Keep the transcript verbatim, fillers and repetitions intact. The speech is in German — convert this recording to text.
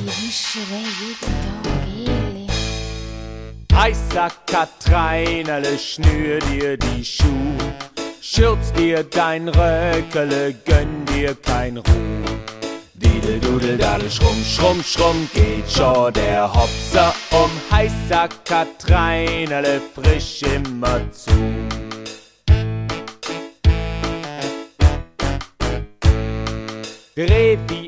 wischere jeden Tag ehrlich. Heißer Katreinerle, schnür dir die Schuh, schürz dir dein Röckele, gönn dir kein Ruh. Didel, dudel, dadel, schrumm, schrumm, schrumm, geht schon der Hopser um. Heißer Katreinerle, frisch immer zu. Revi